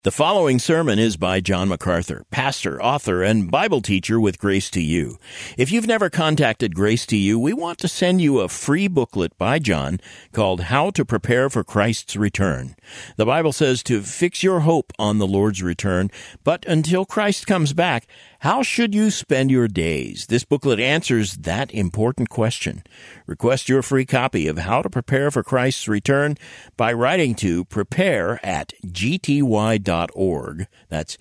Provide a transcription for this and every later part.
The following sermon is by John MacArthur, pastor, author, and Bible teacher with Grace to You. If you've never contacted Grace to You, we want to send you a free booklet by John called How to Prepare for Christ's Return. The Bible says to fix your hope on the Lord's return, but until Christ comes back, how should you spend your days? This booklet answers that important question. Request your free copy of How to Prepare for Christ's Return by writing to prepare@gty.org. That's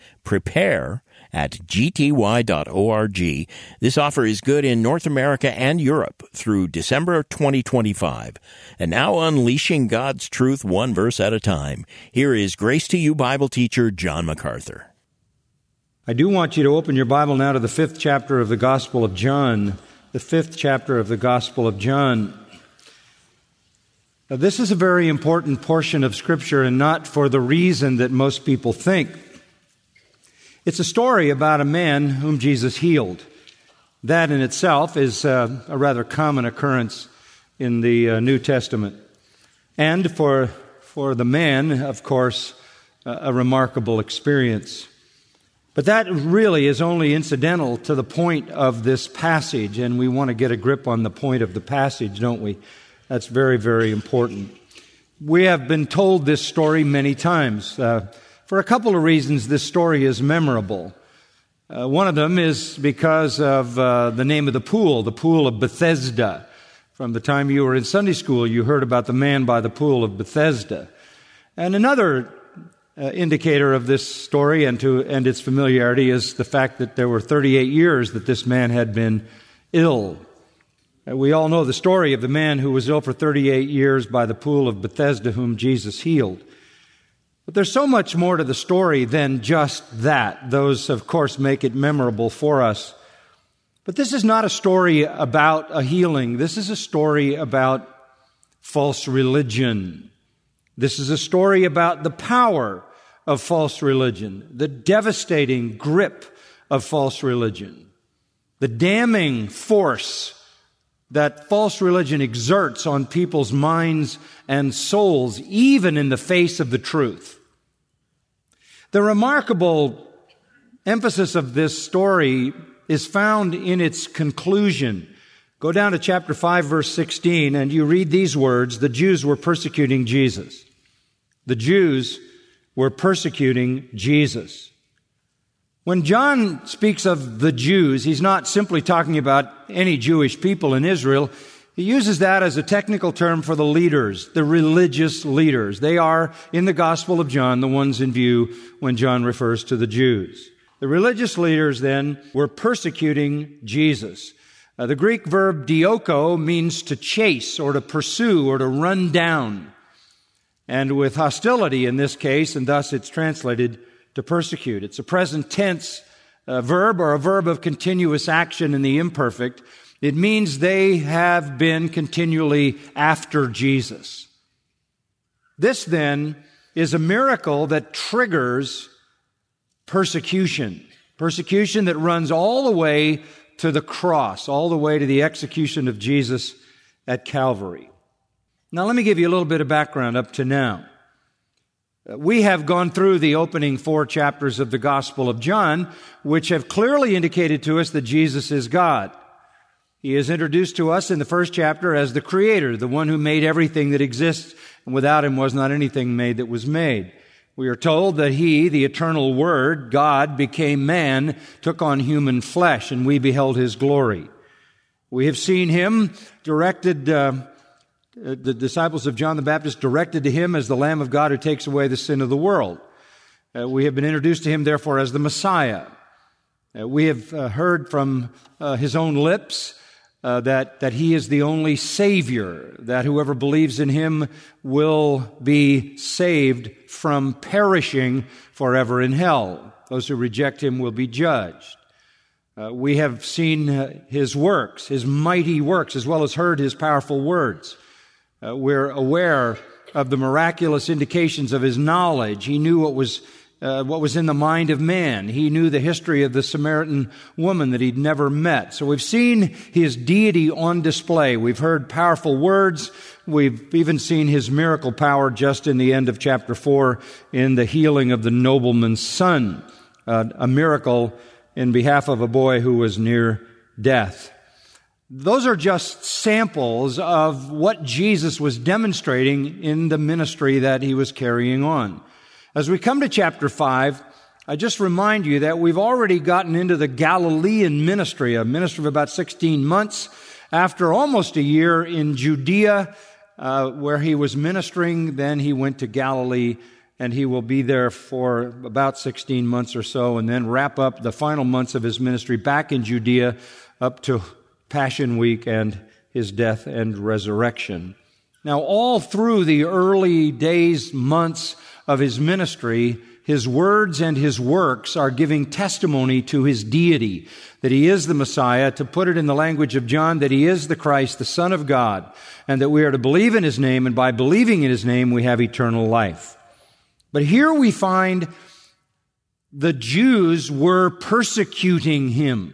prepare@gty.org. This offer is good in North America and Europe through December 2025. And now unleashing God's truth one verse at a time. Here is Grace to You Bible teacher John MacArthur. I do want you to open your Bible now to the 5th chapter of the Gospel of John. The 5th chapter of the Gospel of John. Now, this is a very important portion of Scripture, and not for the reason that most people think. It's a story about a man whom Jesus healed. That in itself is a rather common occurrence in the New Testament. And for the man, of course, a remarkable experience. But that really is only incidental to the point of this passage, and we want to get a grip on the point of the passage, don't we? That's very, very important. We have been told this story many times. For a couple of reasons, this story is memorable. One of them is because of the name of the pool of Bethesda. From the time you were in Sunday school, you heard about the man by the pool of Bethesda. And another indicator of this story and its familiarity is the fact that there were 38 years that this man had been ill. We all know the story of the man who was ill for 38 years by the pool of Bethesda, whom Jesus healed. But there's so much more to the story than just that. Those, of course, make it memorable for us. But this is not a story about a healing. This is a story about false religion. This is a story about the power of false religion, the devastating grip of false religion, the damning force that false religion exerts on people's minds and souls, even in the face of the truth. The remarkable emphasis of this story is found in its conclusion. Go down to chapter 5, verse 16, and you read these words: the Jews were persecuting Jesus. The Jews were persecuting Jesus. When John speaks of the Jews, he's not simply talking about any Jewish people in Israel. He uses that as a technical term for the leaders, the religious leaders. They are, in the Gospel of John, the ones in view when John refers to the Jews. The religious leaders, then, were persecuting Jesus. The Greek verb dioko means to chase or to pursue or to run down. And with hostility in this case, and thus it's translated to persecute. It's a present tense verb, or a verb of continuous action in the imperfect. It means they have been continually after Jesus. This then is a miracle that triggers persecution. Persecution that runs all the way to the cross, all the way to the execution of Jesus at Calvary. Now, let me give you a little bit of background up to now. We have gone through the opening 4 chapters of the Gospel of John, which have clearly indicated to us that Jesus is God. He is introduced to us in the first chapter as the Creator, the one who made everything that exists, and without Him was not anything made that was made. We are told that He, the eternal Word, God, became man, took on human flesh, and we beheld His glory. We have seen Him directed, the disciples of John the Baptist directed to Him as the Lamb of God who takes away the sin of the world. We have been introduced to Him, therefore, as the Messiah. We have heard from His own lips that He is the only Savior, that whoever believes in Him will be saved from perishing forever in hell. Those who reject Him will be judged. We have seen His works, His mighty works, as well as heard His powerful words. We're aware of the miraculous indications of His knowledge. He knew what was what was in the mind of man. He knew the history of the Samaritan woman that he'd never met. So we've seen his deity on display. We've heard powerful words. We've even seen his miracle power just in the end of chapter 4 in the healing of the nobleman's son, a miracle in behalf of a boy who was near death. Those are just samples of what Jesus was demonstrating in the ministry that he was carrying on. As we come to chapter 5, I just remind you that we've already gotten into the Galilean ministry, a ministry of about 16 months. After almost a year in Judea, where he was ministering, then he went to Galilee, and he will be there for about 16 months or so, and then wrap up the final months of his ministry back in Judea up to Passion Week and his death and resurrection. Now, all through the early days, months of his ministry, his words and his works are giving testimony to his deity, that he is the Messiah, to put it in the language of John, that he is the Christ, the Son of God, and that we are to believe in his name, and by believing in his name, we have eternal life. But here we find the Jews were persecuting him.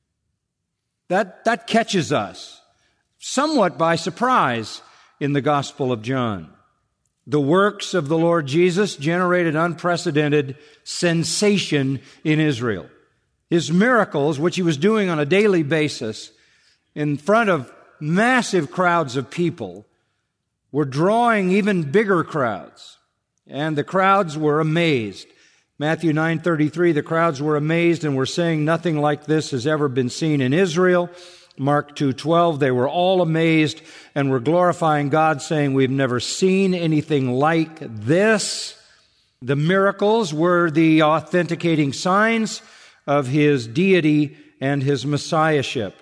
That catches us somewhat by surprise in the Gospel of John. The works of the Lord Jesus generated unprecedented sensation in Israel. His miracles, which he was doing on a daily basis in front of massive crowds of people, were drawing even bigger crowds. And the crowds were amazed. Matthew 9:33, the crowds were amazed and were saying, nothing like this has ever been seen in Israel. Mark 2:12, they were all amazed and were glorifying God, saying, we've never seen anything like this. The miracles were the authenticating signs of his deity and his messiahship.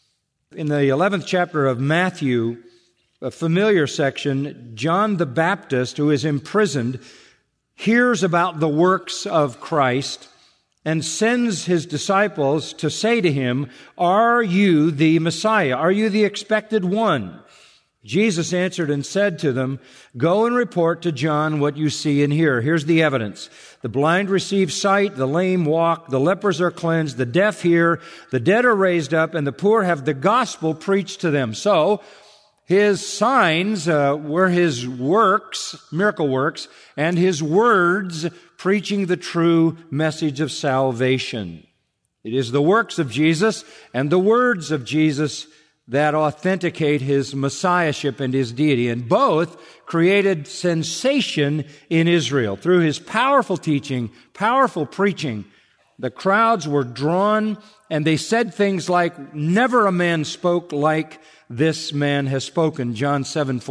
In the 11th chapter of Matthew, a familiar section, John the Baptist, who is imprisoned, hears about the works of Christ and sends his disciples to say to him, are you the Messiah? Are you the expected one? Jesus answered and said to them, go and report to John what you see and hear. Here's the evidence. The blind receive sight, the lame walk, the lepers are cleansed, the deaf hear, the dead are raised up, and the poor have the gospel preached to them. So, his signs were his works, miracle works, and his words preaching the true message of salvation. It is the works of Jesus and the words of Jesus that authenticate his messiahship and his deity. And both created sensation in Israel. Through his powerful teaching, powerful preaching, the crowds were drawn, and they said things like, never a man spoke like this man has spoken, John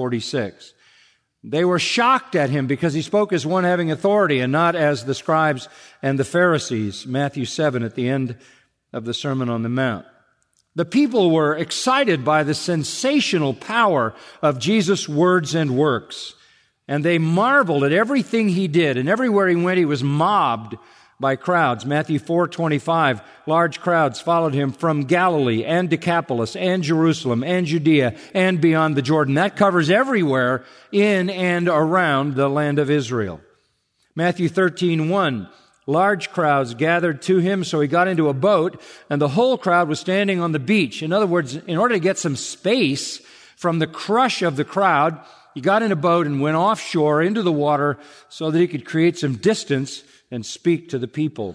7:46. They were shocked at him because he spoke as one having authority and not as the scribes and the Pharisees, Matthew 7 at the end of the Sermon on the Mount. The people were excited by the sensational power of Jesus' words and works, and they marveled at everything he did, and everywhere he went he was mobbed by crowds. Matthew 4:25, large crowds followed him from Galilee and Decapolis and Jerusalem and Judea and beyond the Jordan. That covers everywhere in and around the land of Israel. Matthew 13:1, large crowds gathered to him, so he got into a boat, and the whole crowd was standing on the beach. In other words, in order to get some space from the crush of the crowd, he got in a boat and went offshore into the water so that he could create some distance and speak to the people.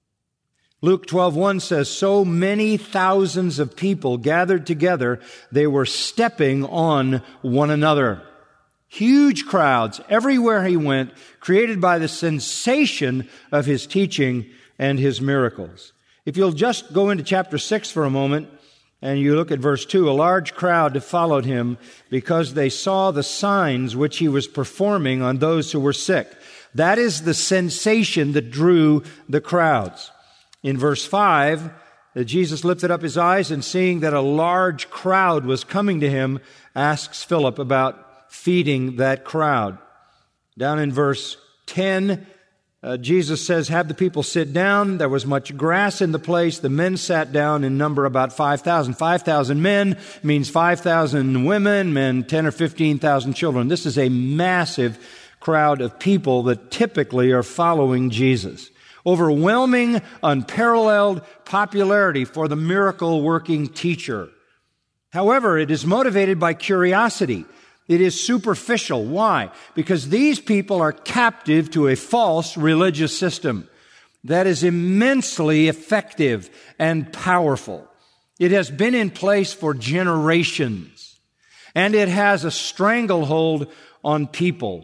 Luke 12:1 says, so many thousands of people gathered together, they were stepping on one another. Huge crowds everywhere he went, created by the sensation of his teaching and his miracles. If you'll just go into chapter 6 for a moment, and you look at verse 2, a large crowd followed him because they saw the signs which he was performing on those who were sick. That is the sensation that drew the crowds. In verse 5, Jesus lifted up his eyes and seeing that a large crowd was coming to him, asks Philip about feeding that crowd. Down in verse 10, Jesus says, have the people sit down. There was much grass in the place. The men sat down in number about 5,000. 5,000 men means 5,000 women and 10 or 15,000 children. This is a massive crowd of people that typically are following Jesus. Overwhelming, unparalleled popularity for the miracle-working teacher. However, it is motivated by curiosity. It is superficial. Why? Because these people are captive to a false religious system that is immensely effective and powerful. It has been in place for generations, and it has a stranglehold on people.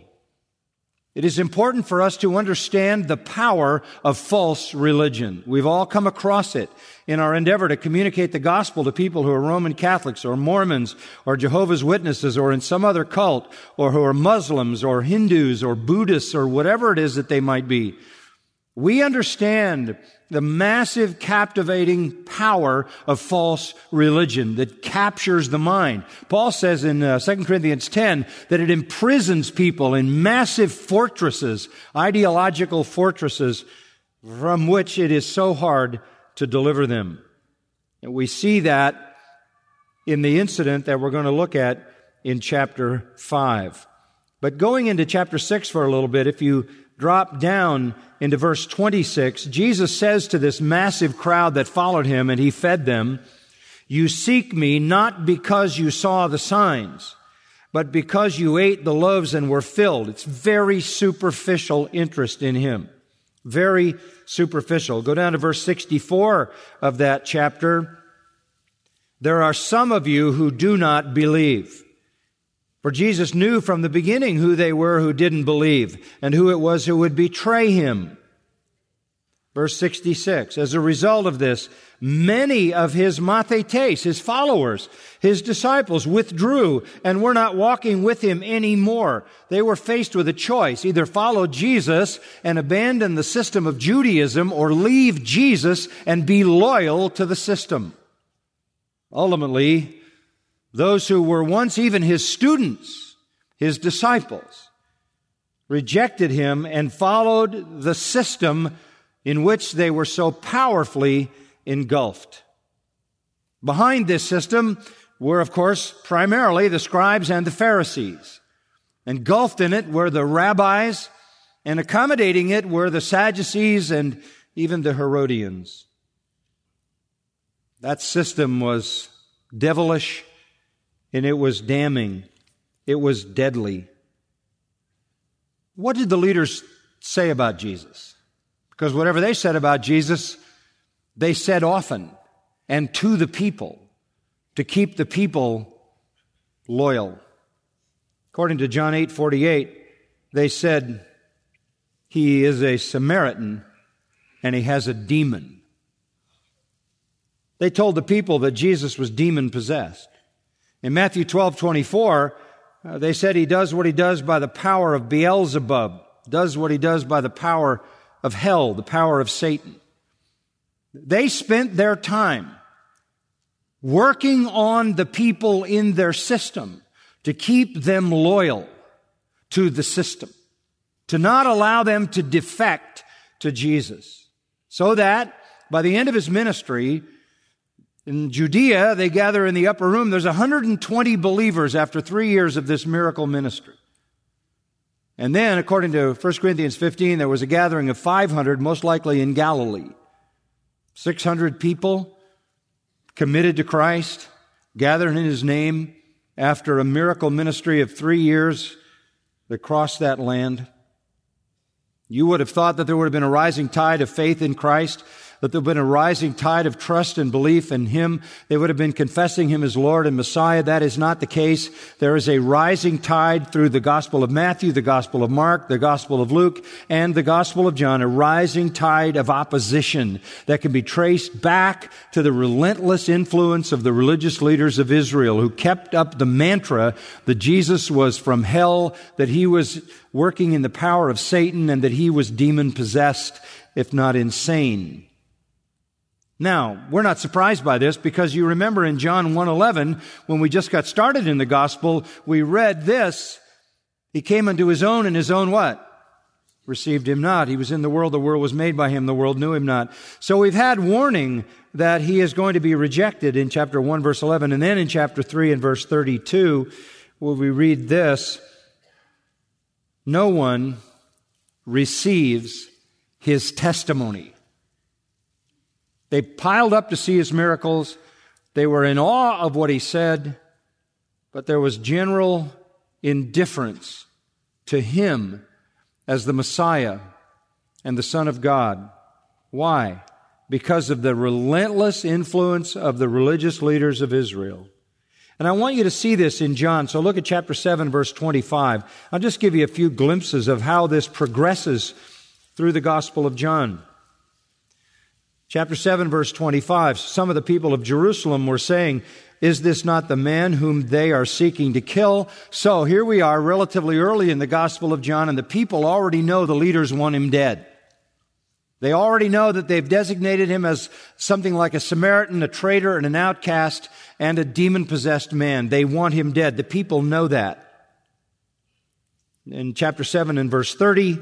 It is important for us to understand the power of false religion. We've all come across it in our endeavor to communicate the gospel to people who are Roman Catholics or Mormons or Jehovah's Witnesses or in some other cult, or who are Muslims or Hindus or Buddhists or whatever it is that they might be. We understand the massive captivating power of false religion that captures the mind. Paul says in 2 Corinthians 10 that it imprisons people in massive fortresses, ideological fortresses, from which it is so hard to deliver them. And we see that in the incident that we're going to look at in chapter 5. But going into chapter 6 for a little bit, if you drop down into verse 26, Jesus says to this massive crowd that followed him, and he fed them, "You seek me not because you saw the signs, but because you ate the loaves and were filled." It's very superficial interest in him. Very superficial. Go down to verse 64 of that chapter. "There are some of you who do not believe." For Jesus knew from the beginning who they were who didn't believe and who it was who would betray him. Verse 66, "As a result of this, many of his mathetes, his followers, his disciples, withdrew and were not walking with him anymore." They were faced with a choice: either follow Jesus and abandon the system of Judaism, or leave Jesus and be loyal to the system. Ultimately, those who were once even his students, his disciples, rejected him and followed the system in which they were so powerfully engulfed. Behind this system were, of course, primarily the scribes and the Pharisees. Engulfed in it were the rabbis, and accommodating it were the Sadducees and even the Herodians. That system was devilish, and it was damning. It was deadly. What did the leaders say about Jesus? Because whatever they said about Jesus, they said often and to the people, to keep the people loyal. According to John 8:48, they said, "He is a Samaritan and he has a demon." They told the people that Jesus was demon-possessed. In Matthew 12:24, they said he does what he does by the power of Beelzebub, does what he does by the power of hell, the power of Satan. They spent their time working on the people in their system to keep them loyal to the system, to not allow them to defect to Jesus, so that by the end of his ministry, in Judea, they gather in the upper room. There's 120 believers after 3 years of this miracle ministry. And then, according to 1 Corinthians 15, there was a gathering of 500, most likely in Galilee. 600 people committed to Christ, gathered in his name after a miracle ministry of 3 years that crossed that land. You would have thought that there would have been a rising tide of faith in Christ, that there would have been a rising tide of trust and belief in him. They would have been confessing him as Lord and Messiah. That is not the case. There is a rising tide through the Gospel of Matthew, the Gospel of Mark, the Gospel of Luke, and the Gospel of John, a rising tide of opposition that can be traced back to the relentless influence of the religious leaders of Israel, who kept up the mantra that Jesus was from hell, that he was working in the power of Satan, and that he was demon-possessed, if not insane. Now, we're not surprised by this, because you remember in John 1:11, when we just got started in the gospel, we read this: "He came unto his own, and his own" what? "Received him not. He was in the world was made by him, the world knew him not." So we've had warning that he is going to be rejected in chapter 1, verse 11, and then in chapter 3 and verse 32, where we read this: no one receives his testimony. They piled up to see his miracles. They were in awe of what he said, but there was general indifference to him as the Messiah and the Son of God. Why? Because of the relentless influence of the religious leaders of Israel. And I want you to see this in John. So look at chapter 7, verse 25. I'll just give you a few glimpses of how this progresses through the Gospel of John. Chapter 7, verse 25. Some of the people of Jerusalem were saying, "Is this not the man whom they are seeking to kill?" So here we are relatively early in the Gospel of John, and the people already know the leaders want him dead. They already know that they've designated him as something like a Samaritan, a traitor, and an outcast, and a demon-possessed man. They want him dead. The people know that. In chapter 7 and verse 30,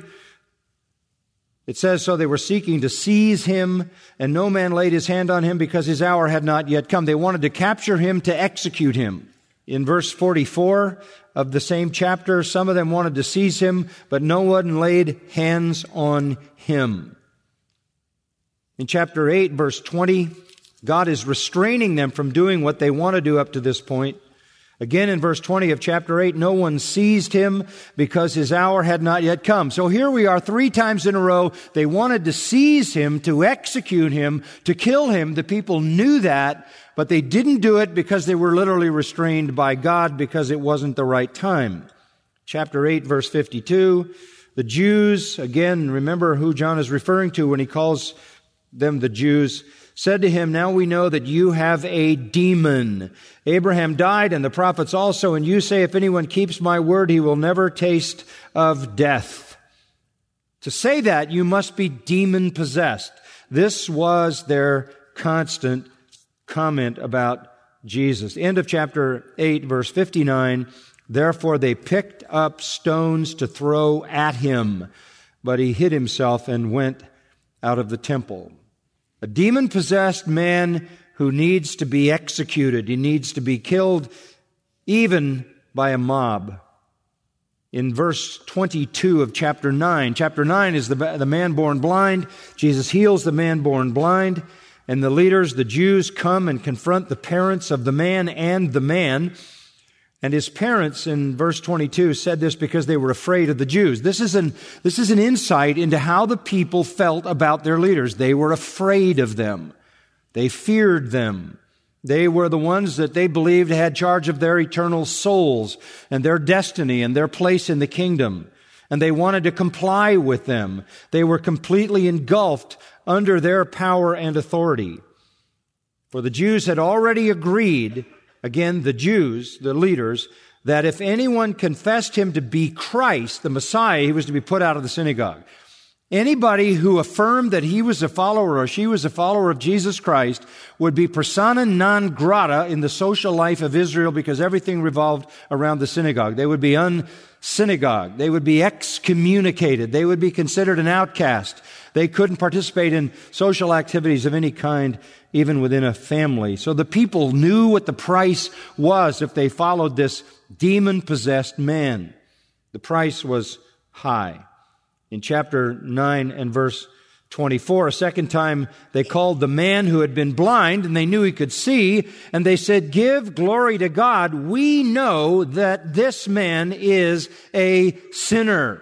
it says, "So they were seeking to seize him, and no man laid his hand on him because his hour had not yet come." They wanted to capture him to execute him. In verse 44 of the same chapter, some of them wanted to seize him, but no one laid hands on him. In chapter 8, verse 20, God is restraining them from doing what they want to do up to this point. Again, in verse 20 of chapter 8, no one seized him because his hour had not yet come. So here we are 3 times in a row. They wanted to seize him, to execute him, to kill him. The people knew that, but they didn't do it because they were literally restrained by God because it wasn't the right time. Chapter 8, verse 52, the Jews, again, remember who John is referring to when he calls them the Jews, said to him, "Now we know that you have a demon. Abraham died and the prophets also, and you say, if anyone keeps my word, he will never taste of death." To say that, you must be demon-possessed. This was their constant comment about Jesus. End of chapter 8, verse 59, "Therefore they picked up stones to throw at him, but he hid himself and went out of the temple." A demon-possessed man who needs to be executed. He needs to be killed even by a mob. In verse 22 of chapter 9. Chapter 9 is the man born blind. Jesus heals the man born blind. And the leaders, the Jews, come and confront the parents of the man and the man. And his parents, in verse 22, said this because they were afraid of the Jews. This is an insight into how the people felt about their leaders. They were afraid of them. They feared them. They were the ones that they believed had charge of their eternal souls and their destiny and their place in the kingdom. And they wanted to comply with them. They were completely engulfed under their power and authority. For the Jews had already agreed, again, the Jews, the leaders, that if anyone confessed him to be Christ, the Messiah, he was to be put out of the synagogue. Anybody who affirmed that he was a follower or she was a follower of Jesus Christ would be persona non grata in the social life of Israel because everything revolved around the synagogue. They would be unsynagogued. They would be excommunicated. They would be considered an outcast. They couldn't participate in social activities of any kind, even within a family. So the people knew what the price was if they followed this demon-possessed man. The price was high. In chapter 9 and verse 24, a second time they called the man who had been blind, and they knew he could see, and they said, "Give glory to God. We know that this man is a sinner."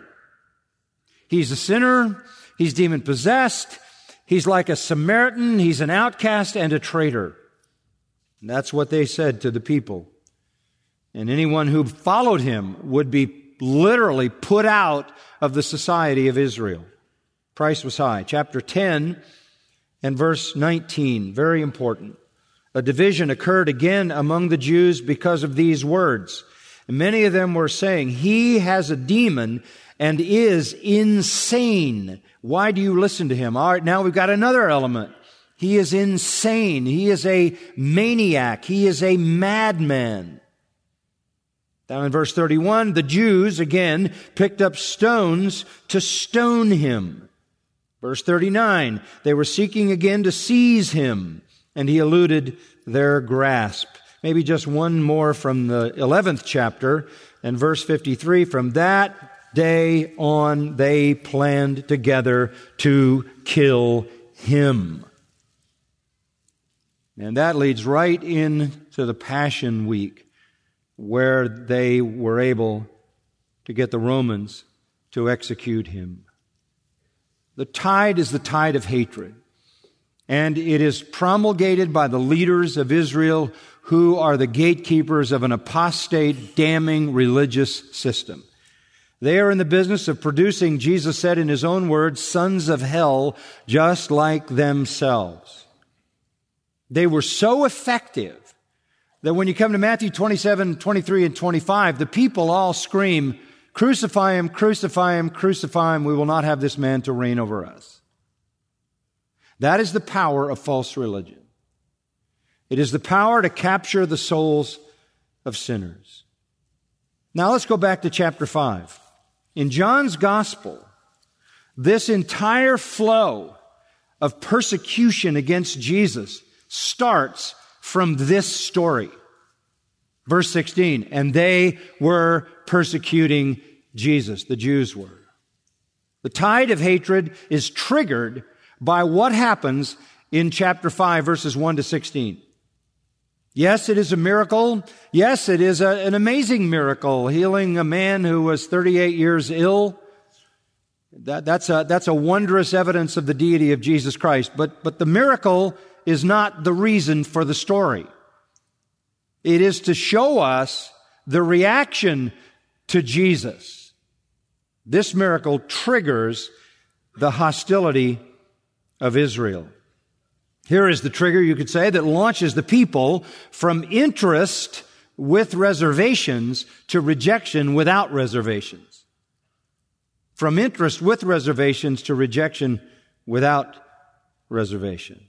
He's a sinner. He's demon-possessed. He's like a Samaritan. He's an outcast and a traitor. And that's what they said to the people. And anyone who followed him would be literally put out of the society of Israel. Price was high. Chapter 10 and verse 19, very important. A division occurred again among the Jews because of these words. And many of them were saying, "He has a demon and is insane. Why do you listen to him?" All right, now we've got another element. He is insane. He is a maniac. He is a madman. Down in verse 31, the Jews, again, picked up stones to stone him. Verse 39, they were seeking again to seize him, and he eluded their grasp. Maybe just one more from the 11th chapter, and verse 53, from that day on, they planned together to kill him. And that leads right into the Passion Week, where they were able to get the Romans to execute him. The tide is the tide of hatred, and it is promulgated by the leaders of Israel, who are the gatekeepers of an apostate, damning religious system. They are in the business of producing, Jesus said in his own words, sons of hell just like themselves. They were so effective that when you come to Matthew 27, 23, and 25, the people all scream, "Crucify him, crucify him, crucify him. We will not have this man to reign over us." That is the power of false religion. It is the power to capture the souls of sinners. Now let's go back to chapter 5. In John's gospel, this entire flow of persecution against Jesus starts from this story. Verse 16, and they were persecuting Jesus. The Jews were. The tide of hatred is triggered by what happens in chapter 5, verses 1 to 16. Yes, it is a miracle. Yes, it is an amazing miracle, healing a man who was 38 years ill. That's a wondrous evidence of the deity of Jesus Christ. But the miracle is not the reason for the story. It is to show us the reaction to Jesus. This miracle triggers the hostility of Israel. Here is the trigger, you could say, that launches the people from interest with reservations to rejection without reservations. From interest with reservations to rejection without reservation.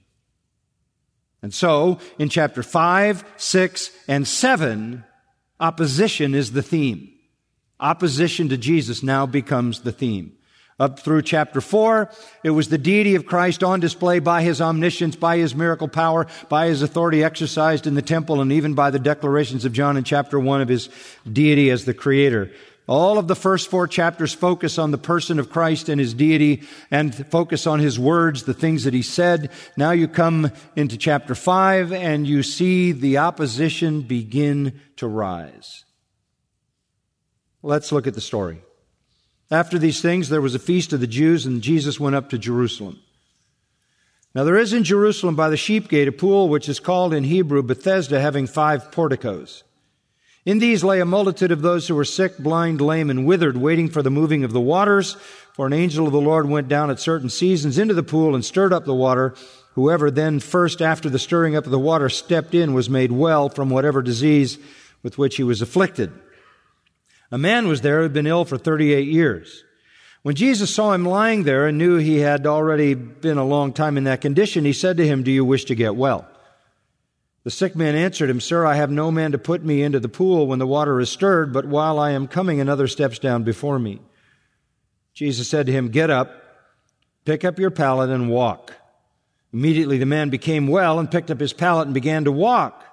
And so, in chapter 5, 6, and 7, opposition is the theme. Opposition to Jesus now becomes the theme. Up through chapter 4, it was the deity of Christ on display by his omniscience, by his miracle power, by his authority exercised in the temple, and even by the declarations of John in chapter 1 of his deity as the Creator. All of the first 4 chapters focus on the person of Christ and his deity and focus on his words, the things that he said. Now you come into chapter 5 and you see the opposition begin to rise. Let's look at the story. After these things, there was a feast of the Jews, and Jesus went up to Jerusalem. Now there is in Jerusalem by the sheep gate a pool which is called in Hebrew Bethesda, having 5 porticos. In these lay a multitude of those who were sick, blind, lame, and withered, waiting for the moving of the waters. For an angel of the Lord went down at certain seasons into the pool and stirred up the water. Whoever then first after the stirring up of the water stepped in was made well from whatever disease with which he was afflicted. A man was there who had been ill for 38 years. When Jesus saw him lying there and knew he had already been a long time in that condition, he said to him, "Do you wish to get well?" The sick man answered him, "Sir, I have no man to put me into the pool when the water is stirred, but while I am coming, another steps down before me." Jesus said to him, "Get up, pick up your pallet and walk." Immediately the man became well and picked up his pallet and began to walk.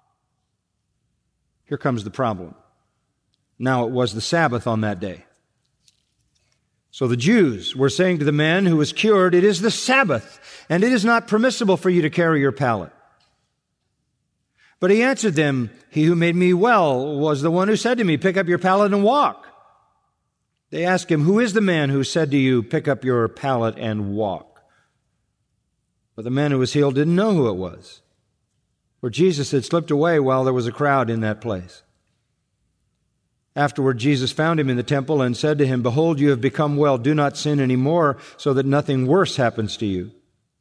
Here comes the problem. Now it was the Sabbath on that day. So the Jews were saying to the man who was cured, "It is the Sabbath, and it is not permissible for you to carry your pallet." But he answered them, "He who made me well was the one who said to me, 'Pick up your pallet and walk.'" They asked him, "Who is the man who said to you, 'Pick up your pallet and walk'?" But the man who was healed didn't know who it was, for Jesus had slipped away while there was a crowd in that place. Afterward, Jesus found him in the temple and said to him, "Behold, you have become well. Do not sin any more, so that nothing worse happens to you."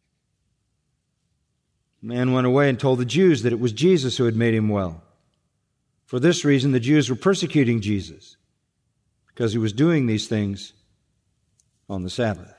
The man went away and told the Jews that it was Jesus who had made him well. For this reason, the Jews were persecuting Jesus, because he was doing these things on the Sabbath.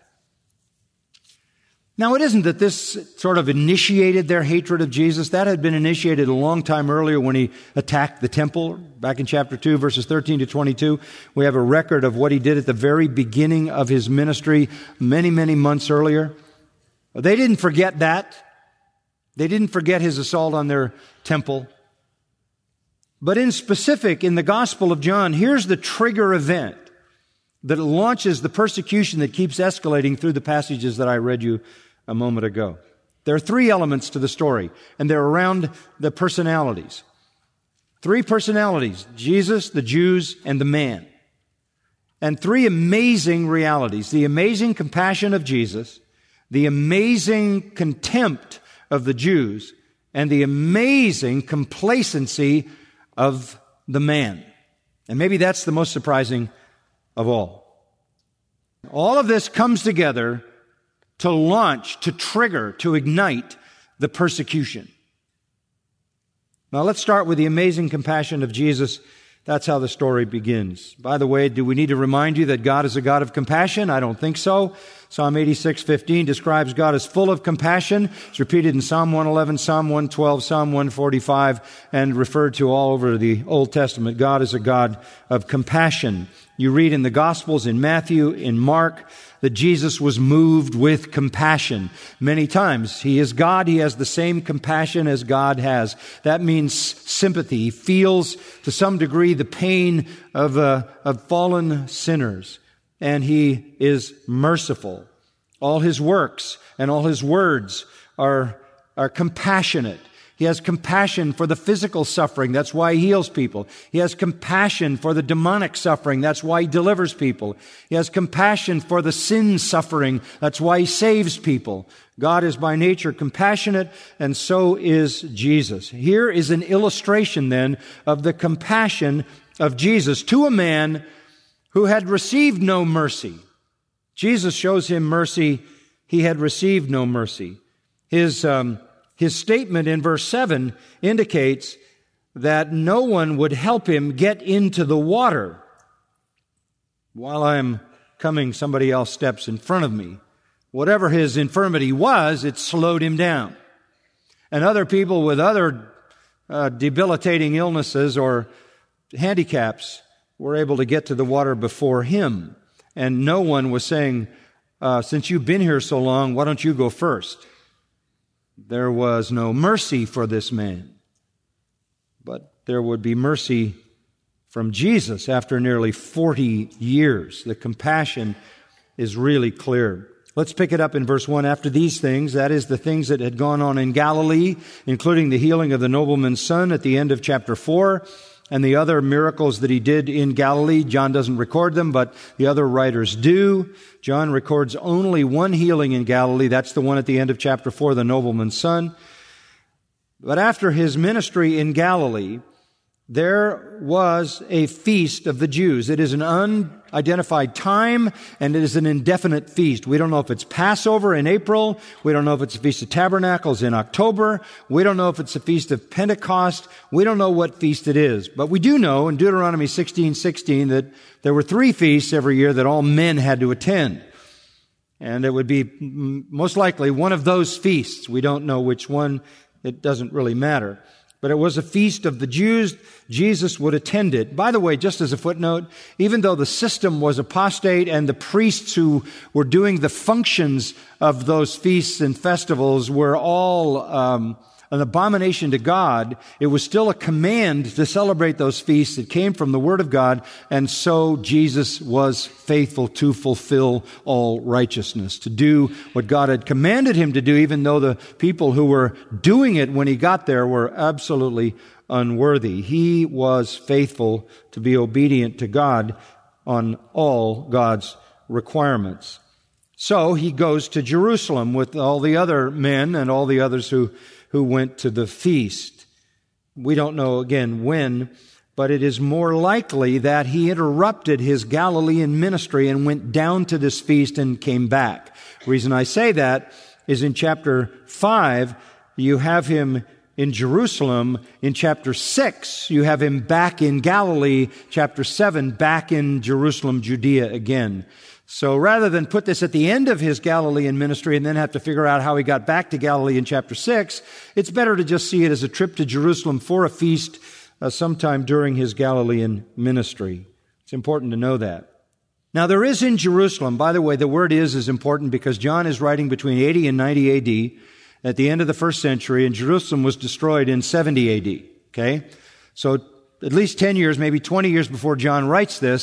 Now, it isn't that this sort of initiated their hatred of Jesus. That had been initiated a long time earlier when he attacked the temple. Back in chapter 2, verses 13 to 22, we have a record of what he did at the very beginning of his ministry many, many months earlier. They didn't forget that. They didn't forget his assault on their temple. But in specific, in the Gospel of John, here's the trigger event. that launches the persecution that keeps escalating through the passages that I read you a moment ago. There are three elements to the story, and they're around the personalities. Three personalities: Jesus, the Jews, and the man. And three amazing realities: the amazing compassion of Jesus, the amazing contempt of the Jews, and the amazing complacency of the man. And maybe that's the most surprising of all. All of this comes together to launch, to trigger, to ignite the persecution. Now let's start with the amazing compassion of Jesus. That's how the story begins. By the way, do we need to remind you that God is a God of compassion? I don't think so. Psalm 86:15 describes God as full of compassion. It's repeated in Psalm 111, Psalm 112, Psalm 145, and referred to all over the Old Testament. God is a God of compassion. You read in the Gospels, in Matthew, in Mark, that Jesus was moved with compassion many times. He is God. He has the same compassion as God has. That means sympathy. He feels to some degree the pain of fallen sinners. And He is merciful. All His works and all His words are compassionate. He has compassion for the physical suffering. That's why He heals people. He has compassion for the demonic suffering. That's why He delivers people. He has compassion for the sin suffering. That's why He saves people. God is by nature compassionate, and so is Jesus. Here is an illustration then of the compassion of Jesus to a man who had received no mercy. Jesus shows him mercy. He had received no mercy. His statement in verse 7 indicates that no one would help him get into the water. While I'm coming, somebody else steps in front of me. Whatever his infirmity was, it slowed him down. And other people with other debilitating illnesses or handicaps were able to get to the water before him. And no one was saying, since you've been here so long, why don't you go first? There was no mercy for this man. But there would be mercy from Jesus after nearly 40 years. The compassion is really clear. Let's pick it up in verse 1. After these things, that is the things that had gone on in Galilee, including the healing of the nobleman's son at the end of chapter 4, and the other miracles that He did in Galilee. John doesn't record them, but the other writers do. John records only one healing in Galilee. That's the one at the end of chapter 4, the nobleman's son. But after His ministry in Galilee, there was a feast of the Jews. It is an unidentified time, and it is an indefinite feast. We don't know if it's Passover in April. We don't know if it's a Feast of Tabernacles in October. We don't know if it's a Feast of Pentecost. We don't know what feast it is. But we do know in Deuteronomy 16:16 that there were 3 feasts every year that all men had to attend. And it would be most likely one of those feasts. We don't know which one. It doesn't really matter. But it was a feast of the Jews. Jesus would attend it. By the way, just as a footnote, even though the system was apostate and the priests who were doing the functions of those feasts and festivals were all an abomination to God, it was still a command to celebrate those feasts. It came from the Word of God, and so Jesus was faithful to fulfill all righteousness, to do what God had commanded Him to do, even though the people who were doing it when He got there were absolutely unworthy. He was faithful to be obedient to God on all God's requirements. So He goes to Jerusalem with all the other men and all the others who went to the feast. We don't know, again, when, but it is more likely that He interrupted His Galilean ministry and went down to this feast and came back. The reason I say that is in chapter 5, you have Him in Jerusalem. In chapter 6, you have Him back in Galilee. Chapter 7, back in Jerusalem, Judea again. So rather than put this at the end of His Galilean ministry and then have to figure out how He got back to Galilee in chapter 6, it's better to just see it as a trip to Jerusalem for a feast sometime during His Galilean ministry. It's important to know that. Now there is in Jerusalem, by the way, the word is important because John is writing between 80 and 90 AD at the end of the first century, and Jerusalem was destroyed in 70 AD. Okay? So at least 10 years, maybe 20 years before John writes this,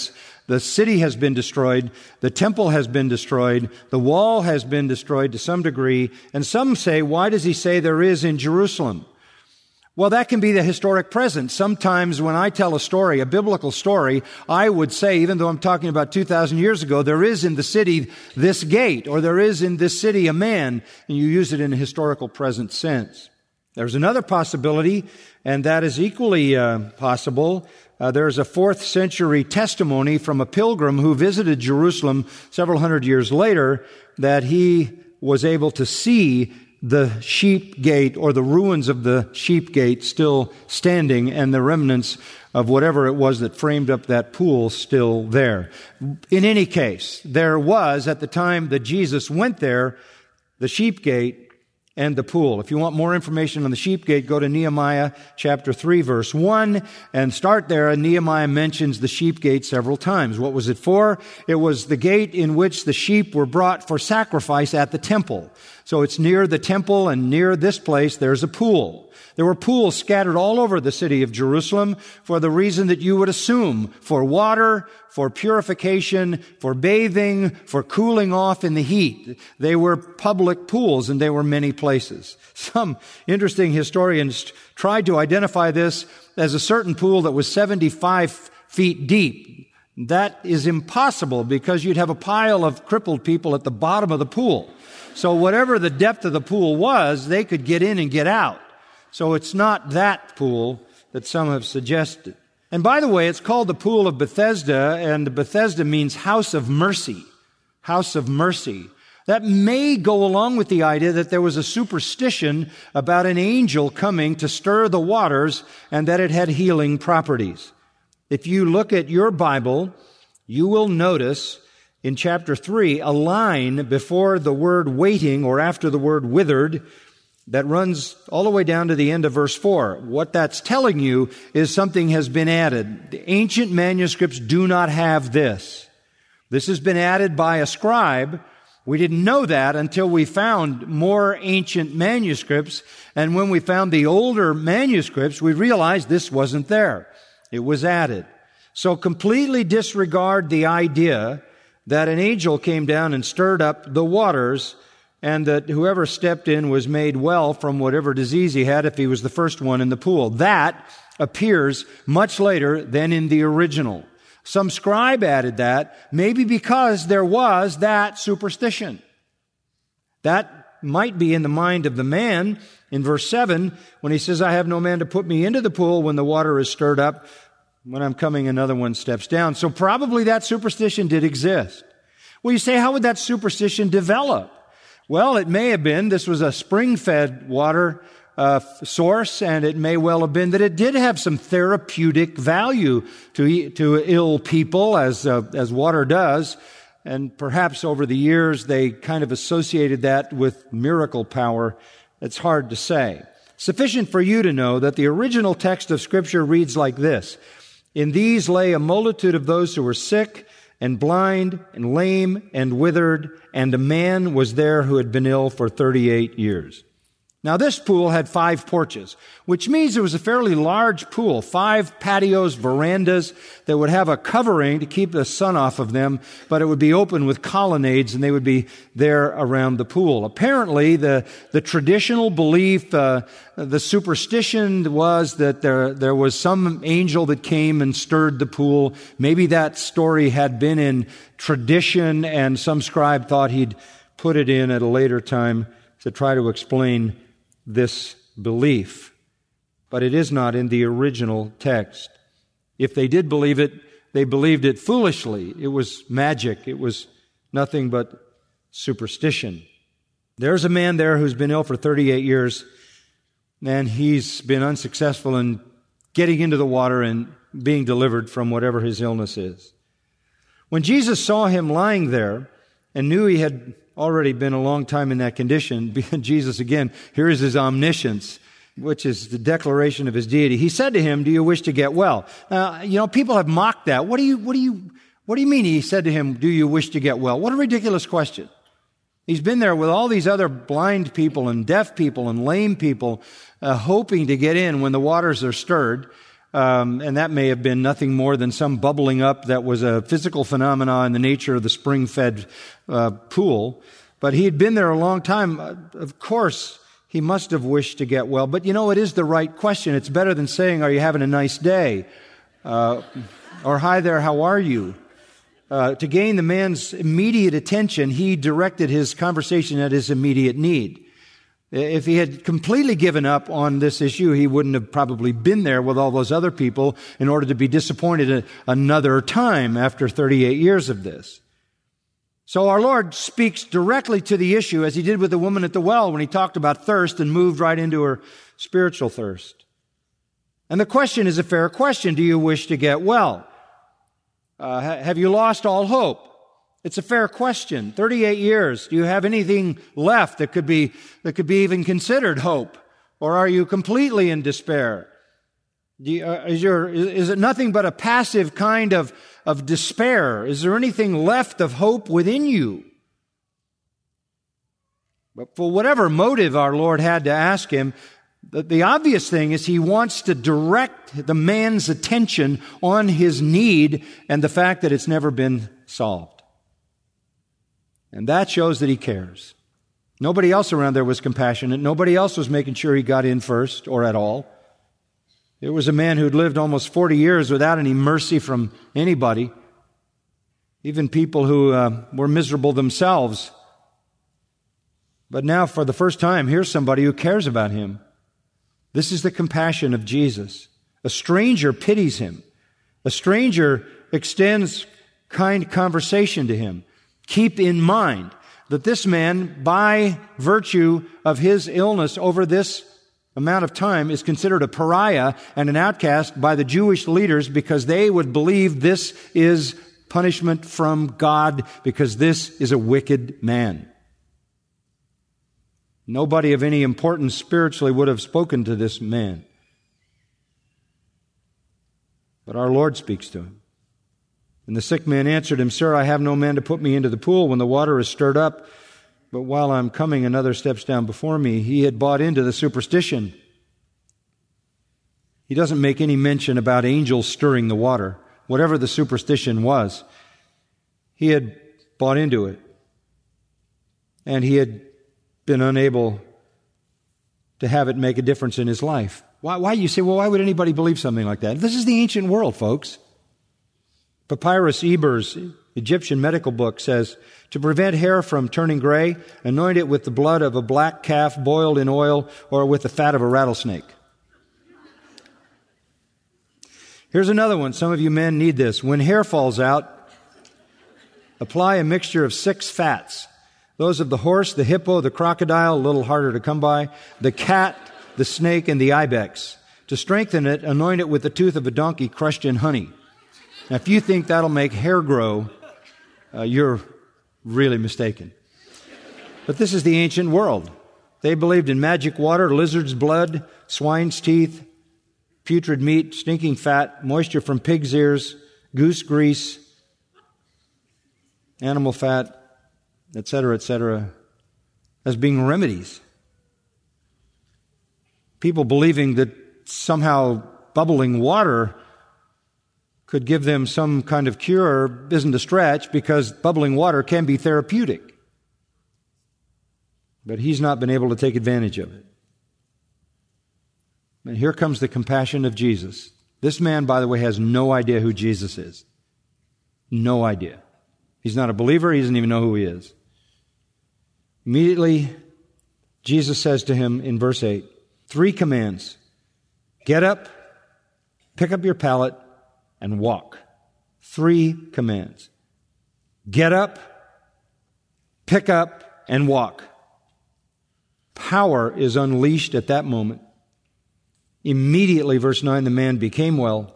The city has been destroyed. The temple has been destroyed. The wall has been destroyed to some degree. And some say, why does he say there is in Jerusalem? Well, that can be the historic present. Sometimes when I tell a story, a biblical story, I would say, even though I'm talking about 2,000 years ago, there is in the city this gate, or there is in this city a man, and you use it in a historical present sense. There's another possibility, and that is equally possible. There's a 4th century testimony from a pilgrim who visited Jerusalem several hundred years later that he was able to see the sheep gate, or the ruins of the sheep gate, still standing, and the remnants of whatever it was that framed up that pool still there. In any case, there was, at the time that Jesus went there, the sheep gate and the pool. If you want more information on the sheep gate, go to Nehemiah chapter 3, verse 1, and start there. And Nehemiah mentions the sheep gate several times. What was it for? It was the gate in which the sheep were brought for sacrifice at the temple. So it's near the temple, and near this place there's a pool. There were pools scattered all over the city of Jerusalem for the reason that you would assume: for water, for purification, for bathing, for cooling off in the heat. They were public pools, and they were many places. Some interesting historians tried to identify this as a certain pool that was 75 feet deep. That is impossible, because you'd have a pile of crippled people at the bottom of the pool. So whatever the depth of the pool was, they could get in and get out. So it's not that pool that some have suggested. And by the way, it's called the Pool of Bethesda, and Bethesda means house of mercy. House of mercy. That may go along with the idea that there was a superstition about an angel coming to stir the waters, and that it had healing properties. If you look at your Bible, you will notice in chapter 3 a line before the word waiting, or after the word withered, that runs all the way down to the end of verse 4. What that's telling you is something has been added. The ancient manuscripts do not have this. This has been added by a scribe. We didn't know that until we found more ancient manuscripts. And when we found the older manuscripts, we realized this wasn't there. It was added. So completely disregard the idea that an angel came down and stirred up the waters, and that whoever stepped in was made well from whatever disease he had if he was the first one in the pool. That appears much later than in the original. Some scribe added that, maybe because there was that superstition. That might be in the mind of the man in verse 7 when he says, I have no man to put me into the pool when the water is stirred up. When I'm coming, another one steps down. So probably that superstition did exist. Well, you say, how would that superstition develop? Well, it may have been this was a spring-fed water source, and it may well have been that it did have some therapeutic value to ill people, as water does. And perhaps over the years they kind of associated that with miracle power. It's hard to say. Sufficient for you to know that the original text of Scripture reads like this: In these lay a multitude of those who were sick and blind and lame and withered, and a man was there who had been ill for 38 years. Now this pool had 5 porches, which means it was a fairly large pool, 5 patios, verandas that would have a covering to keep the sun off of them, but it would be open with colonnades, and they would be there around the pool. Apparently, the traditional belief, the superstition was that there was some angel that came and stirred the pool. Maybe that story had been in tradition, and some scribe thought he'd put it in at a later time to try to explain this belief. But it is not in the original text. If they did believe it, they believed it foolishly. It was magic. It was nothing but superstition. There's a man there who's been ill for 38 years, and he's been unsuccessful in getting into the water and being delivered from whatever his illness is. When Jesus saw him lying there and knew he had already been a long time in that condition, Jesus, again, here is his omniscience, which is the declaration of his deity. He said to him, do you wish to get well? People have mocked that. What do you mean? He said to him, do you wish to get well? What a ridiculous question. He's been there with all these other blind people and deaf people and lame people, hoping to get in when the waters are stirred. and that may have been nothing more than some bubbling up that was a physical phenomenon in the nature of the spring-fed pool. But he had been there a long time. Of course, he must have wished to get well. But it is the right question. It's better than saying, "Are you having a nice day?" Or, "Hi there, how are you?" To gain the man's immediate attention, he directed his conversation at his immediate need. If he had completely given up on this issue, he wouldn't have probably been there with all those other people in order to be disappointed another time after 38 years of this. So our Lord speaks directly to the issue, as he did with the woman at the well when he talked about thirst and moved right into her spiritual thirst. And the question is a fair question. Do you wish to get well? Have you lost all hope? It's a fair question. 38 years. Do you have anything left that could be even considered hope? Or are you completely in despair? Is it nothing but a passive kind of despair? Is there anything left of hope within you? But for whatever motive our Lord had to ask him, the obvious thing is he wants to direct the man's attention on his need and the fact that it's never been solved. And that shows that he cares. Nobody else around there was compassionate. Nobody else was making sure he got in first or at all. It was a man who'd lived almost 40 years without any mercy from anybody, even people who were miserable themselves. But now, for the first time, here's somebody who cares about him. This is the compassion of Jesus. A stranger pities him. A stranger extends kind conversation to him. Keep in mind that this man, by virtue of his illness over this amount of time, is considered a pariah and an outcast by the Jewish leaders because they would believe this is punishment from God because this is a wicked man. Nobody of any importance spiritually would have spoken to this man. But our Lord speaks to him. And the sick man answered him, "Sir, I have no man to put me into the pool when the water is stirred up. But while I'm coming, another steps down before me." He had bought into the superstition. He doesn't make any mention about angels stirring the water. Whatever the superstition was, he had bought into it. And he had been unable to have it make a difference in his life. Why? You say, well, why would anybody believe something like that? This is the ancient world, folks. Papyrus Ebers, Egyptian medical book, says, to prevent hair from turning gray, anoint it with the blood of a black calf boiled in oil or with the fat of a rattlesnake. Here's another one. Some of you men need this. When hair falls out, apply a mixture of 6 fats. Those of the horse, the hippo, the crocodile, a little harder to come by, the cat, the snake, and the ibex. To strengthen it, anoint it with the tooth of a donkey crushed in honey. Now, if you think that'll make hair grow, you're really mistaken. But this is the ancient world. They believed in magic water, lizard's blood, swine's teeth, putrid meat, stinking fat, moisture from pig's ears, goose grease, animal fat, etc., as being remedies. People believing that somehow bubbling water could give them some kind of cure isn't a stretch because bubbling water can be therapeutic. But he's not been able to take advantage of it. And here comes the compassion of Jesus. This man, by the way, has no idea who Jesus is. No idea. He's not a believer. He doesn't even know who he is. Immediately, Jesus says to him in verse 8, 3 commands. Get up, pick up your pallet, and walk. 3 commands. Get up, pick up, and walk. Power is unleashed at that moment. Immediately, verse 9, the man became well,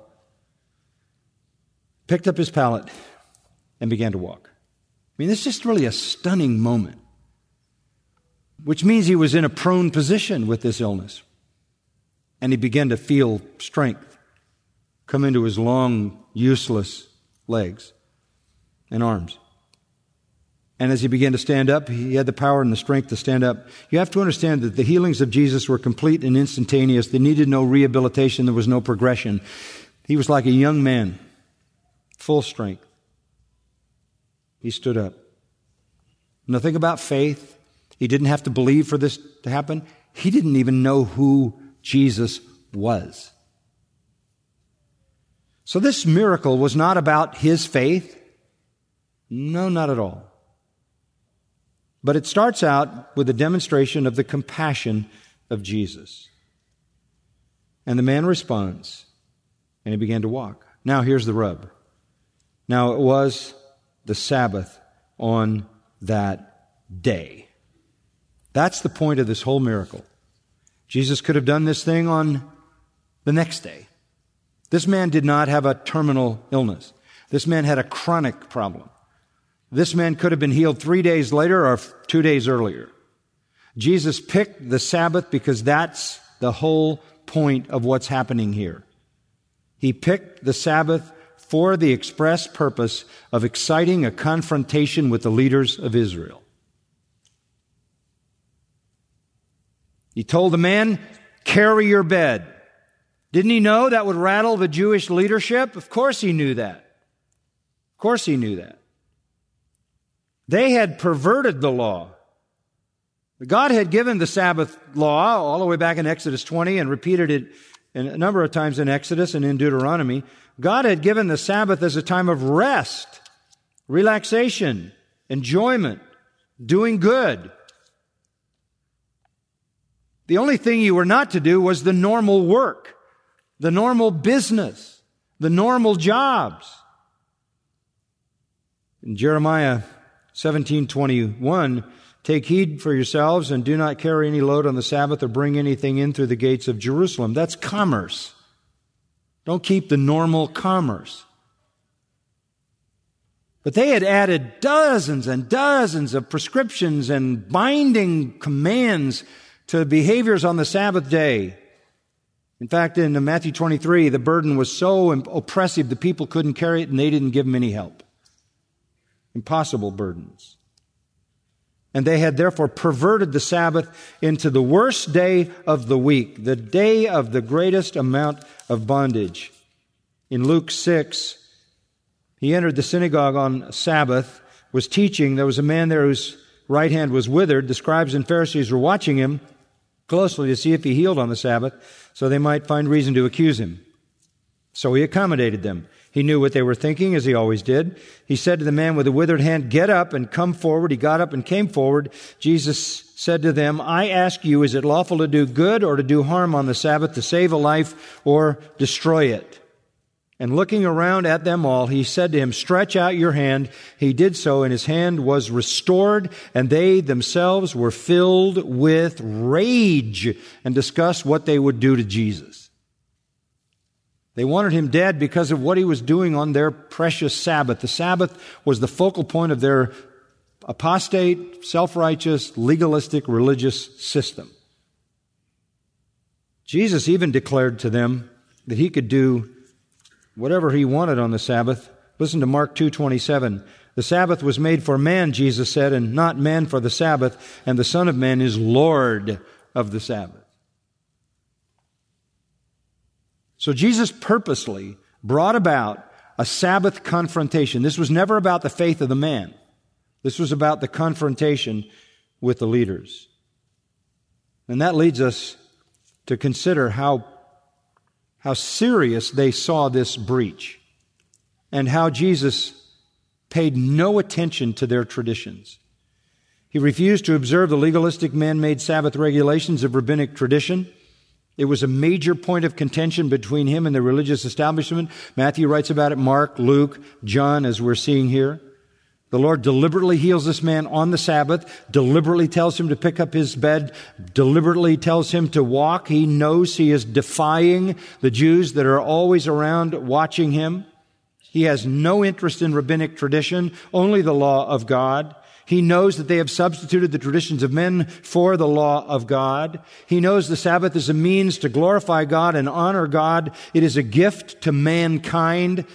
picked up his pallet, and began to walk. I mean, this is just really a stunning moment, which means he was in a prone position with this illness. And he began to feel strength come into his long, useless legs and arms. And as he began to stand up, he had the power and the strength to stand up. You have to understand that the healings of Jesus were complete and instantaneous. They needed no rehabilitation. There was no progression. He was like a young man, full strength. He stood up. Nothing about faith. He didn't have to believe for this to happen. He didn't even know who Jesus was. So this miracle was not about his faith. No, not at all. But it starts out with a demonstration of the compassion of Jesus. And the man responds, and he began to walk. Now here's the rub. Now it was the Sabbath on that day. That's the point of this whole miracle. Jesus could have done this thing on the next day. This man did not have a terminal illness. This man had a chronic problem. This man could have been healed 3 days later or 2 days earlier. Jesus picked the Sabbath because that's the whole point of what's happening here. He picked the Sabbath for the express purpose of exciting a confrontation with the leaders of Israel. He told the man, carry your bed. Didn't he know that would rattle the Jewish leadership? Of course he knew that. Of course he knew that. They had perverted the law. God had given the Sabbath law all the way back in Exodus 20 and repeated it a number of times in Exodus and in Deuteronomy. God had given the Sabbath as a time of rest, relaxation, enjoyment, doing good. The only thing you were not to do was the normal work, the normal business, the normal jobs. In Jeremiah 17:21, take heed for yourselves and do not carry any load on the Sabbath or bring anything in through the gates of Jerusalem. That's commerce. Don't keep the normal commerce. But they had added dozens and dozens of prescriptions and binding commands to behaviors on the Sabbath day. In fact, in Matthew 23, the burden was so oppressive the people couldn't carry it and they didn't give them any help. Impossible burdens. And they had therefore perverted the Sabbath into the worst day of the week, the day of the greatest amount of bondage. In Luke 6, he entered the synagogue on Sabbath, was teaching. There was a man there whose right hand was withered. The scribes and Pharisees were watching him closely to see if he healed on the Sabbath, so they might find reason to accuse him. So he accommodated them. He knew what they were thinking, as he always did. He said to the man with the withered hand, get up and come forward. He got up and came forward. Jesus said to them, I ask you, is it lawful to do good or to do harm on the Sabbath, to save a life or destroy it? And looking around at them all, he said to him, stretch out your hand. He did so, and his hand was restored, and they themselves were filled with rage and discussed what they would do to Jesus. They wanted him dead because of what he was doing on their precious Sabbath. The Sabbath was the focal point of their apostate, self-righteous, legalistic religious system. Jesus even declared to them that he could do whatever he wanted on the Sabbath. Listen to Mark 2:27. The Sabbath was made for man, Jesus said, and not man for the Sabbath, and the Son of Man is Lord of the Sabbath. So Jesus purposely brought about a Sabbath confrontation. This was never about the faith of the man. This was about the confrontation with the leaders. And that leads us to consider how serious they saw this breach and how Jesus paid no attention to their traditions. He refused to observe the legalistic man-made Sabbath regulations of rabbinic tradition. It was a major point of contention between him and the religious establishment. Matthew writes about it, Mark, Luke, John, as we're seeing here. The Lord deliberately heals this man on the Sabbath, deliberately tells him to pick up his bed, deliberately tells him to walk. He knows he is defying the Jews that are always around watching him. He has no interest in rabbinic tradition, only the law of God. He knows that they have substituted the traditions of men for the law of God. He knows the Sabbath is a means to glorify God and honor God. It is a gift to mankind.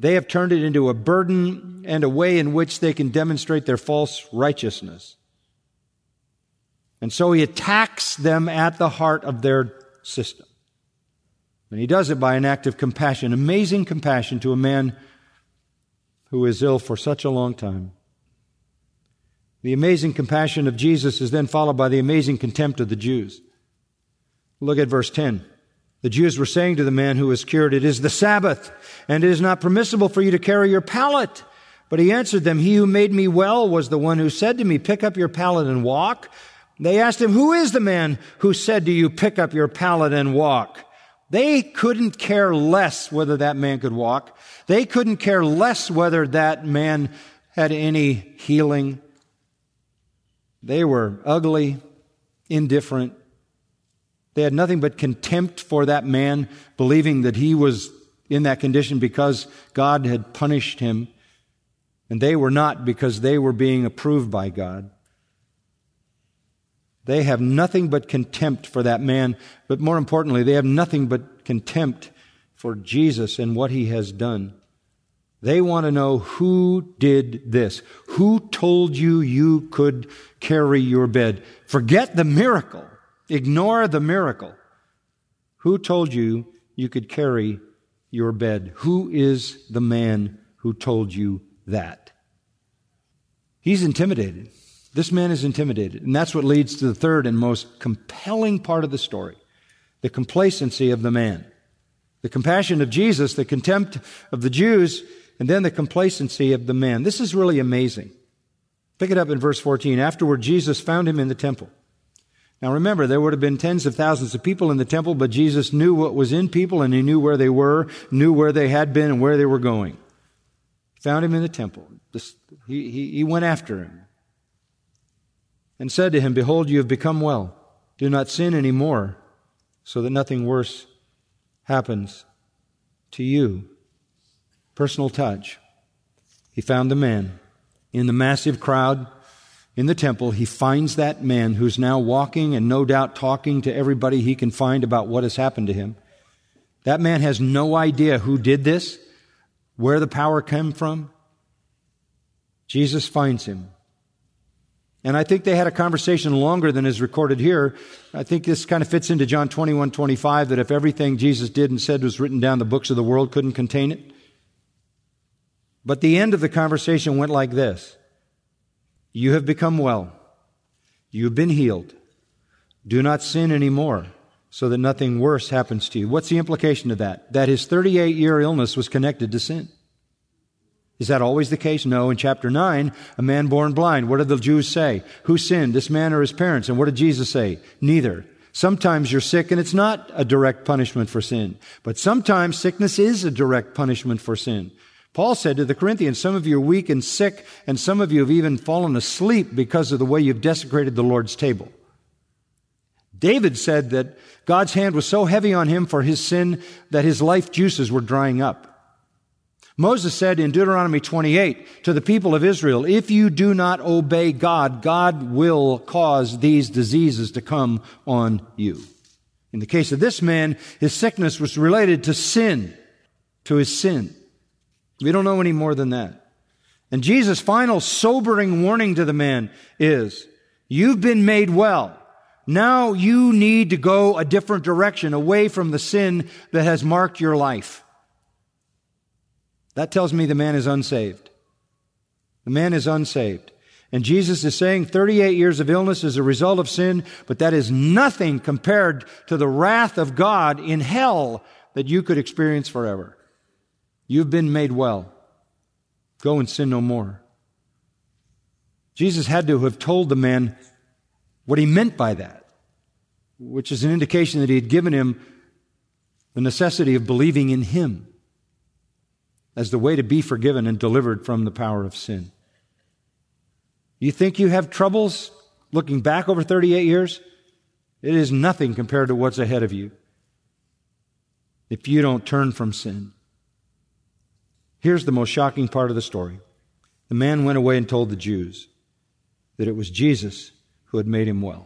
They have turned it into a burden and a way in which they can demonstrate their false righteousness. And so he attacks them at the heart of their system. And he does it by an act of compassion, amazing compassion to a man who is ill for such a long time. The amazing compassion of Jesus is then followed by the amazing contempt of the Jews. Look at verse 10. The Jews were saying to the man who was cured, "It is the Sabbath, and it is not permissible for you to carry your pallet." But he answered them, "He who made me well was the one who said to me, 'Pick up your pallet and walk.'" They asked him, "Who is the man who said to you, 'Pick up your pallet and walk'?" They couldn't care less whether that man could walk. They couldn't care less whether that man had any healing. They were ugly, indifferent. They had nothing but contempt for that man, believing that he was in that condition because God had punished him. And they were not, because they were being approved by God. They have nothing but contempt for that man, but more importantly, they have nothing but contempt for Jesus and what he has done. They want to know, who did this? Who told you you could carry your bed? Forget the miracle. Ignore the miracle. Who told you you could carry your bed? Who is the man who told you that? He's intimidated. This man is intimidated. And that's what leads to the third and most compelling part of the story, the complacency of the man. The compassion of Jesus, the contempt of the Jews, and then the complacency of the man. This is really amazing. Pick it up in verse 14. Afterward, Jesus found him in the temple. Now remember, there would have been tens of thousands of people in the temple, but Jesus knew what was in people, and he knew where they were, knew where they had been, and where they were going. Found him in the temple. He went after him and said to him, "Behold, you have become well. Do not sin any more, so that nothing worse happens to you." Personal touch. He found the man. In the massive crowd in the temple, he finds that man who's now walking and no doubt talking to everybody he can find about what has happened to him. That man has no idea who did this, where the power came from. Jesus finds him. And I think they had a conversation longer than is recorded here. I think this kind of fits into John 21:25, that if everything Jesus did and said was written down, the books of the world couldn't contain it. But the end of the conversation went like this: "You have become well. You have been healed. Do not sin anymore, so that nothing worse happens to you." What's the implication of that? That his 38-year illness was connected to sin. Is that always the case? No. In chapter 9, a man born blind. What did the Jews say? Who sinned, this man or his parents? And what did Jesus say? Neither. Sometimes you're sick and it's not a direct punishment for sin. But sometimes sickness is a direct punishment for sin. Paul said to the Corinthians, "Some of you are weak and sick, and some of you have even fallen asleep because of the way you've desecrated the Lord's table." David said that God's hand was so heavy on him for his sin that his life juices were drying up. Moses said in Deuteronomy 28 to the people of Israel, "If you do not obey God, God will cause these diseases to come on you." In the case of this man, his sickness was related to sin, to his sin. We don't know any more than that. And Jesus' final sobering warning to the man is, "You've been made well. Now you need to go a different direction, away from the sin that has marked your life." That tells me the man is unsaved. The man is unsaved. And Jesus is saying 38 years of illness is a result of sin, but that is nothing compared to the wrath of God in hell that you could experience forever. You've been made well. Go and sin no more. Jesus had to have told the man what he meant by that, which is an indication that he had given him the necessity of believing in him as the way to be forgiven and delivered from the power of sin. You think you have troubles looking back over 38 years? It is nothing compared to what's ahead of you if you don't turn from sin. Here's the most shocking part of the story. The man went away and told the Jews that it was Jesus who had made him well.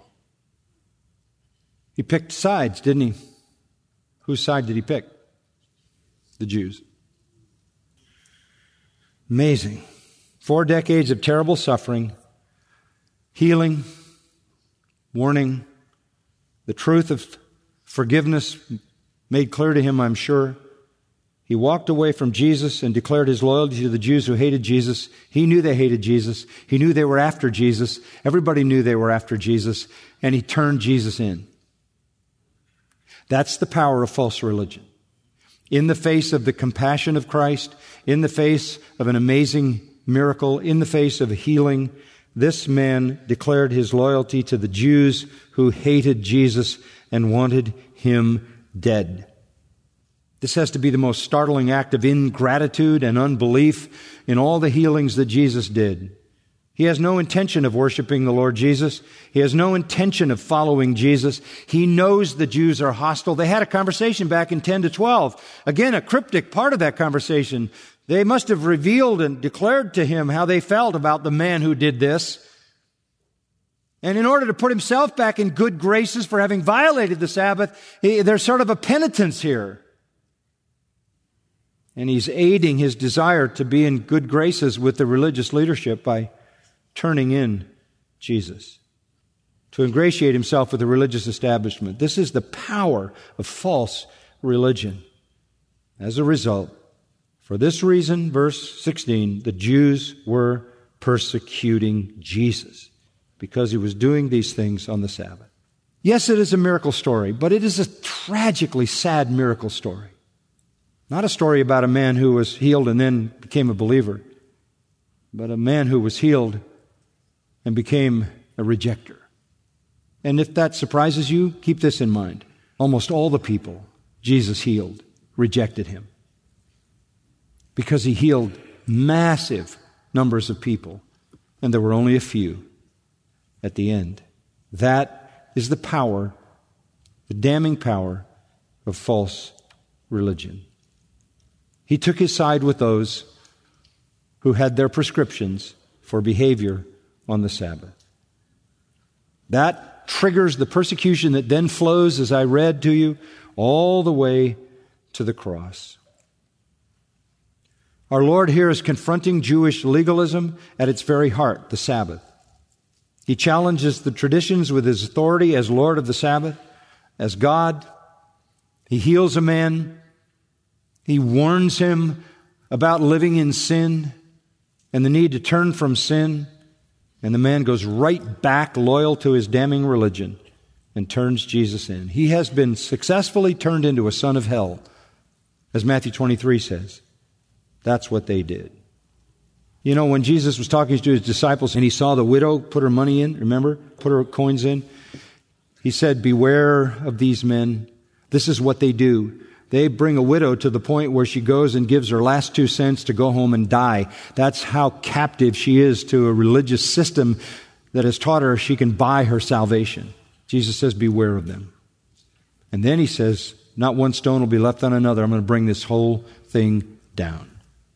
He picked sides, didn't he? Whose side did he pick? The Jews. Amazing. 4 decades of terrible suffering, healing, warning, the truth of forgiveness made clear to him, I'm sure. He walked away from Jesus and declared his loyalty to the Jews who hated Jesus. He knew they hated Jesus. He knew they were after Jesus. Everybody knew they were after Jesus. And he turned Jesus in. That's the power of false religion. In the face of the compassion of Christ, in the face of an amazing miracle, in the face of healing, this man declared his loyalty to the Jews who hated Jesus and wanted him dead. This has to be the most startling act of ingratitude and unbelief in all the healings that Jesus did. He has no intention of worshiping the Lord Jesus. He has no intention of following Jesus. He knows the Jews are hostile. They had a conversation back in 10 to 12. Again, a cryptic part of that conversation. They must have revealed and declared to him how they felt about the man who did this. And in order to put himself back in good graces for having violated the Sabbath, there's sort of a penitence here. And he's aiding his desire to be in good graces with the religious leadership by turning in Jesus, to ingratiate himself with the religious establishment. This is the power of false religion. As a result, for this reason, verse 16, the Jews were persecuting Jesus because he was doing these things on the Sabbath. Yes, it is a miracle story, but it is a tragically sad miracle story. Not a story about a man who was healed and then became a believer, but a man who was healed and became a rejecter. And if that surprises you, keep this in mind. Almost all the people Jesus healed rejected him because he healed massive numbers of people, and there were only a few at the end. That is the power, the damning power of false religion. He took his side with those who had their prescriptions for behavior on the Sabbath. That triggers the persecution that then flows, as I read to you, all the way to the cross. Our Lord here is confronting Jewish legalism at its very heart, the Sabbath. He challenges the traditions with his authority as Lord of the Sabbath, as God. He heals a man. He warns him about living in sin and the need to turn from sin. And the man goes right back, loyal to his damning religion, and turns Jesus in. He has been successfully turned into a son of hell, as Matthew 23 says. That's what they did. You know, when Jesus was talking to his disciples and he saw the widow put her money in, remember? Put her coins in. He said, beware of these men. This is what they do. They bring a widow to the point where she goes and gives her last 2 cents to go home and die. That's how captive she is to a religious system that has taught her she can buy her salvation. Jesus says, beware of them. And then he says, not one stone will be left on another. I'm going to bring this whole thing down.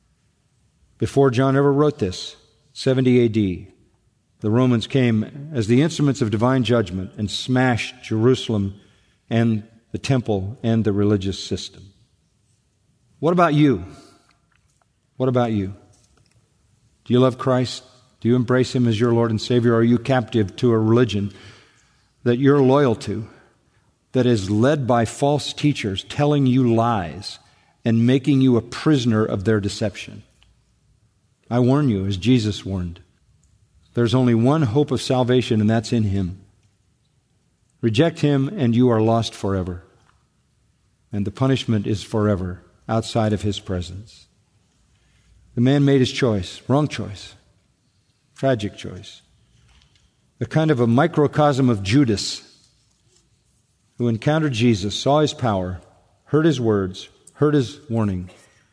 Before John ever wrote this, 70 AD, the Romans came as the instruments of divine judgment and smashed Jerusalem and the temple and the religious system. What about you? What about you? Do you love Christ? Do you embrace Him as your Lord and Savior? Or are you captive to a religion that you're loyal to, that is led by false teachers telling you lies and making you a prisoner of their deception? I warn you, as Jesus warned, there's only one hope of salvation, and that's in Him. Reject Him and you are lost forever. And the punishment is forever outside of His presence. The man made his choice. Wrong choice. Tragic choice. A kind of a microcosm of Judas, who encountered Jesus, saw His power, heard His words, heard His warning,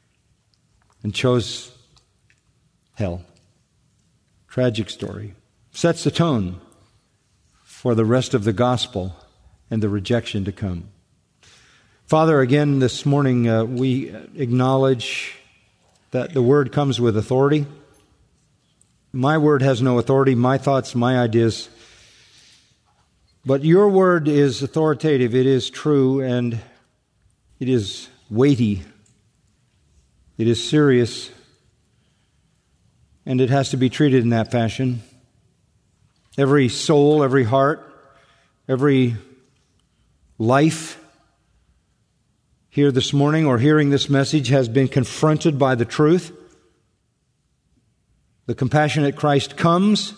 and chose hell. Tragic story. Sets the tone for the rest of the gospel and the rejection to come. Father, again this morning we acknowledge that the Word comes with authority. My Word has no authority, my thoughts, my ideas. But Your Word is authoritative, it is true, and it is weighty. It is serious. and it has to be treated in that fashion. Every soul, every heart, every life here this morning or hearing this message has been confronted by the truth. The compassionate Christ comes.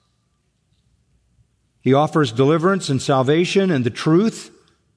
He offers deliverance and salvation and the truth.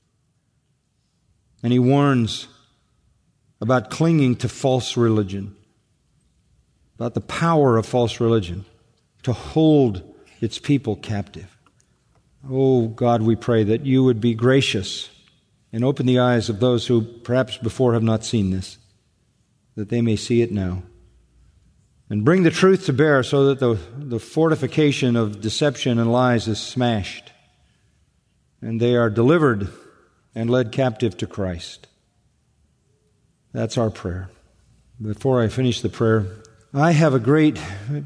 And He warns about clinging to false religion, about the power of false religion to hold its people captive. Oh, God, we pray that You would be gracious and open the eyes of those who perhaps before have not seen this, that they may see it now. And bring the truth to bear so that the fortification of deception and lies is smashed, and they are delivered and led captive to Christ. That's our prayer. Before I finish the prayer, I have a great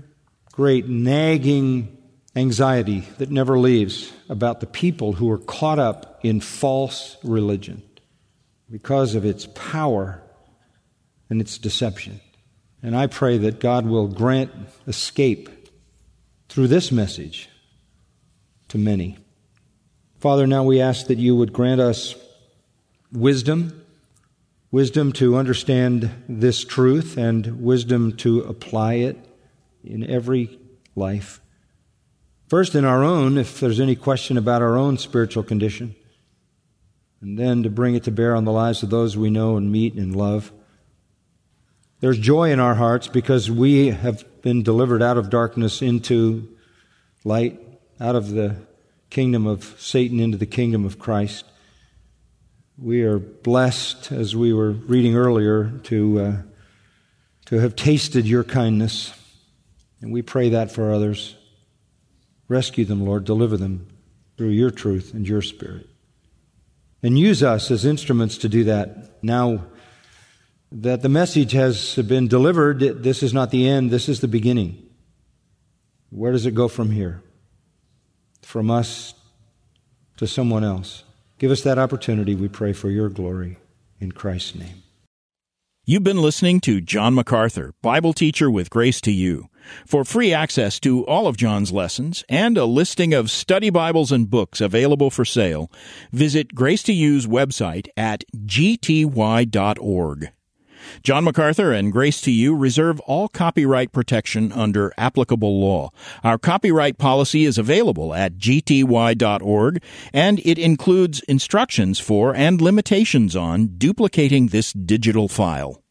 nagging anxiety that never leaves about the people who are caught up in false religion because of its power and its deception. And I pray that God will grant escape through this message to many. Father, now we ask that You would grant us wisdom to understand this truth and wisdom to apply it in every life. First in our own, if there's any question about our own spiritual condition, and then to bring it to bear on the lives of those we know and meet and love. There's joy in our hearts because we have been delivered out of darkness into light, out of the kingdom of Satan into the kingdom of Christ. We are blessed, as we were reading earlier, to have tasted Your kindness, and we pray that for others. Rescue them, Lord, deliver them through Your truth and Your Spirit. And use us as instruments to do that. Now that the message has been delivered, this is not the end, this is the beginning. Where does it go from here? From us to someone else. Give us that opportunity, we pray, for Your glory. In Christ's name. You've been listening to John MacArthur, Bible teacher with Grace to You. For free access to all of John's lessons and a listing of study Bibles and books available for sale, visit Grace to You's website at gty.org. John MacArthur and Grace to You reserve all copyright protection under applicable law. Our copyright policy is available at gty.org, and it includes instructions for and limitations on duplicating this digital file.